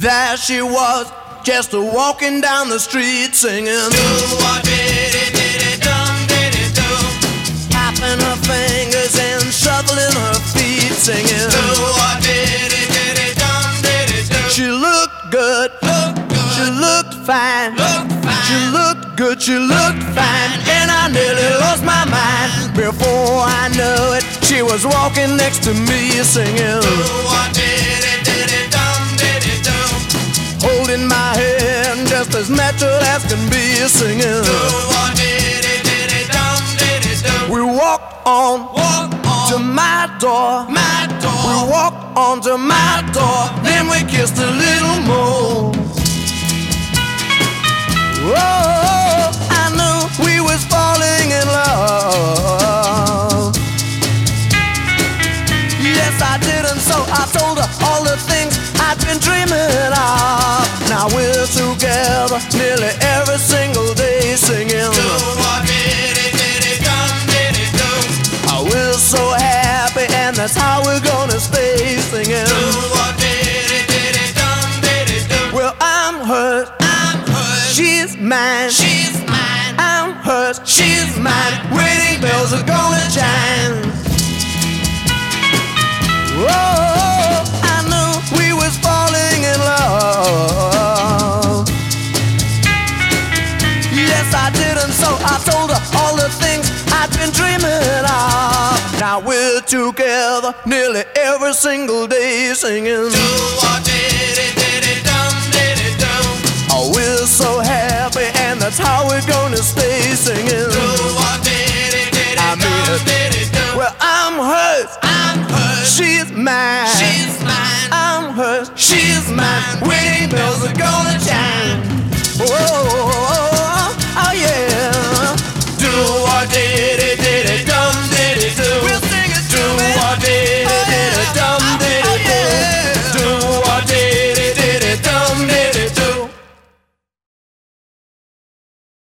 There she was, just walking down the street singing. Tapping her fingers and shuffling her feet singing. She looked good, she looked fine, she looked good, she looked fine, and I nearly lost my mind. Before I knew it, she was walking next to me singing. Holding my hand just as natural as can be singing. We walked on to my door. We walked on to my door. Then we kissed a little more. Oh, I knew we was falling in love. Yes, I did, and so I told her all the things I've been dreaming of. Now we're together nearly every single day singing. We're so happy, and that's how we're gonna stay singing. Well, I'm hers, she's mine, I'm hers, she's mine. Wedding bells are gonna chime. Whoa, I knew we was falling in love. Yes, I did, and so I told her all the things I've been dreaming of. Now we're together nearly every single day singing. Oh, we're so happy, and that's how we're gonna stay singing. I mean it. Well, I'm hers, she's mine, I'm hers, she's mine. Wedding bells are going.